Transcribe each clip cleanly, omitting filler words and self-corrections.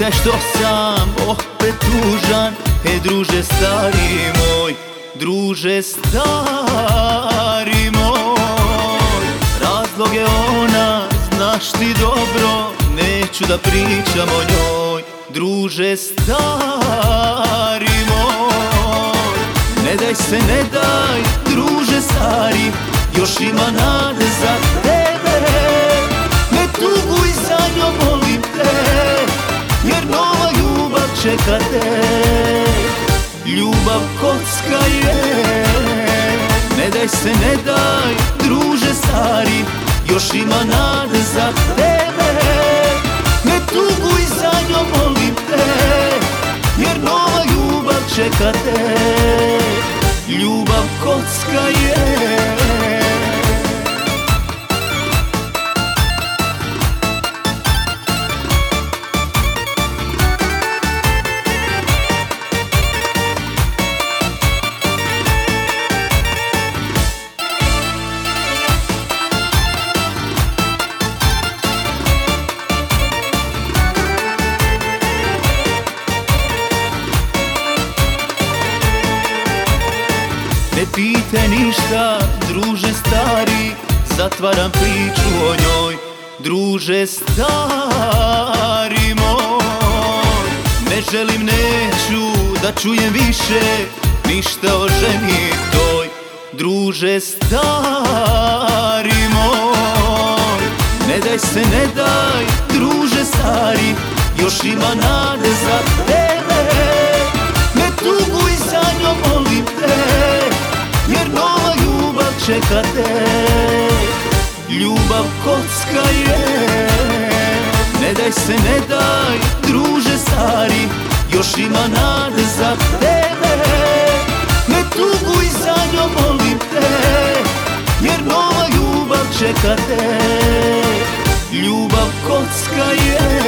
te što sam opet tužan, druže stari moj, druže stari moj. Razlog je ona, znaš ti dobro, neću da pričam o njoj, druže stari moj. Ne daj se, ne daj, druže stari, još ima nade za tebe. Ne tuguj za njom, molim te, jer nova ljubav čeka te. Ljubav kocka je. Ne daj se, ne daj, druže stari, još ima nade za tebe. Ne tuguj za njom, molim te, jer nova ljubav čeka te. Ljubav kocka je. Ne pite ništa, druže stari, zatvaram priču o njoj, druže stari moj. Ne želim, neću da čujem više ništa o ženi toj, druže stari moj. Ne daj se, ne daj, druže stari, još ima nade za tebe. Ne tuguj za njom, molim te, jer nova ljubav čeka te. Ljubav kocka je. Ne daj se, ne daj, druže stari, još ima nade za tebe. Ne tuguj za njom, molim te, jer nova ljubav čeka te. Ljubav kocka je.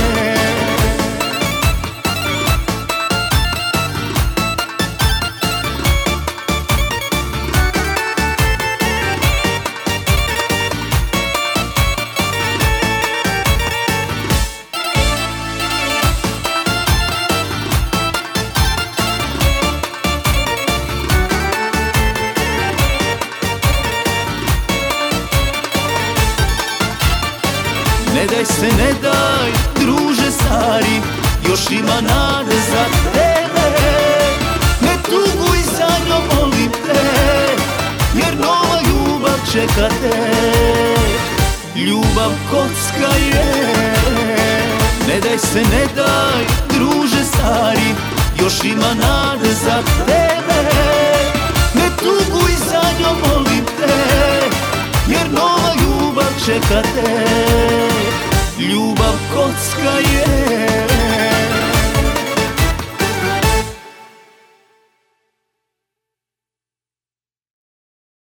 Ne daj se, ne daj, druže stari, još ima nade za tebe. Ne tuguj za njom, molim te, jer nova ljubav čeka te. Ljubav kocka je. Ne daj se, ne daj, druže stari, još ima nade za tebe. Ne tuguj za njom, molim te, jer nova ljubav čeka te. Ljubav kocka je.